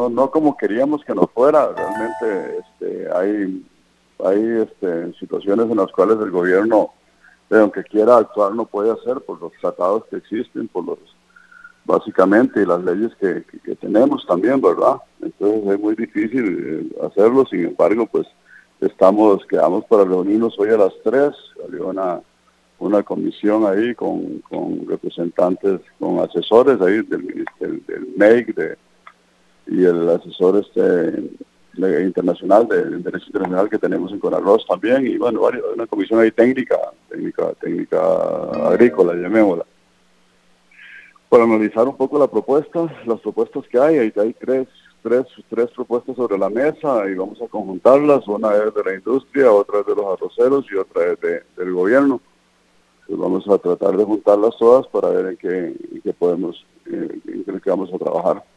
no como queríamos que nos fuera. Realmente hay situaciones en las cuales el gobierno, aunque quiera actuar, no puede hacer por los tratados que existen, básicamente, y las leyes que tenemos también, ¿verdad? Entonces es muy difícil hacerlo. Sin embargo, pues quedamos para reunirnos hoy a las 3. Salió una comisión ahí con representantes, con asesores ahí del MEIC y el asesor internacional, del derecho internacional que tenemos en Conarroz también, y bueno, una comisión ahí técnica agrícola, llamémosla, para analizar un poco las propuestas que hay. Hay tres propuestas sobre la mesa y vamos a conjuntarlas. Una es de la industria, otra es de los arroceros y otra es del gobierno. Pues vamos a tratar de juntarlas todas para ver en qué podemos, en qué vamos a trabajar.